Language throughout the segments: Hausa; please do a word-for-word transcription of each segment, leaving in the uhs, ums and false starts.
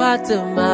Fatima,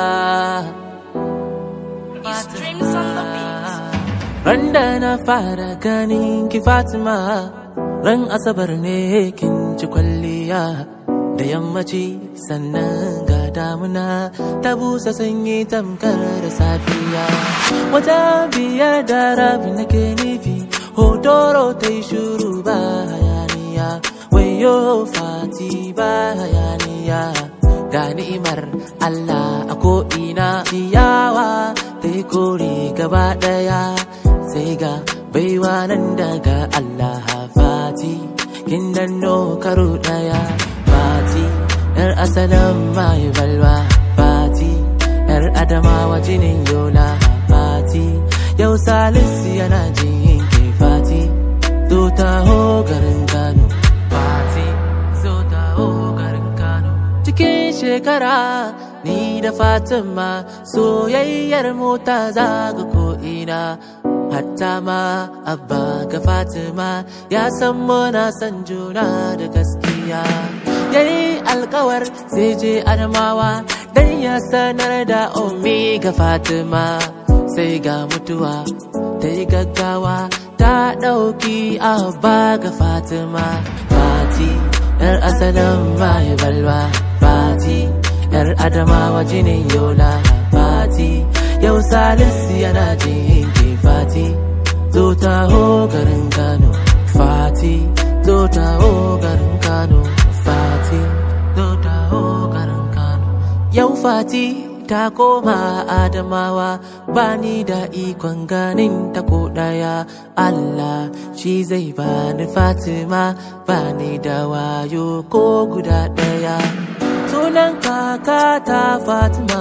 Streams on the beat. Randa na fara ganin ki Fatima, ran asabar ne kin ci kwalliya, da yammaci sannan ga damuna ta busa sanyi tamkar da safiya. Wata biyar da rabi nake nufi, hotoro ta yi shuru ba hayaniya, wayo Fati ba hayaniya. Ga ni'imar Allah a ko'ina, ciyawa ta yi kore gaba ɗaya, sai ga baiwa nan daga Allah. Fati kin danno karo ɗaya, Fati yar asalin mai balwa, Fati yar adamawa jinin yola, Fati yau Salisu yana jin ke. Fati zo taho garin Kano, Fati zo taho garin Kano. Cikin shekara ni da Fatima soyayyar mota zaga ko'ina, hatta ma abba ga Fatima ya san muna san juna da gaskiya. Yayi alkawar sai je Adamawa dan ya sanar da ummi ga Fatima, sai ga mutuwa ta yi gaggawa ta ɗauki abba ga Fatima. Fati yar asalin mai balwa, Fati yar adamawa jinin yola, Fati yau Salisu yana jin ke. Fati zo taho garin Kano, Fati zo taho garin Kano, Fati zo taho garin Kano. Yau Fati ta koma Adamawa, bani da ikon ganin ta ko ɗaya. Allah shi zai bani Fatima, bani da wayo ko guda ɗaya. Sunan kaka ta Fatima,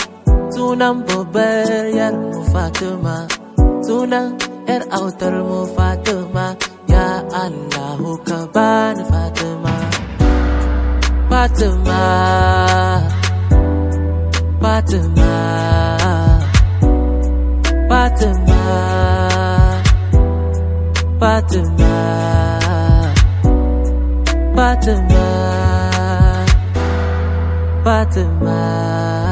sunan babbar yar mu Fatima, sunan yar autar mu Fatima. Ya Allahu ka bani Fatima, Fatima, Fatima, Fatima, Fatima, Fatima, Fatima.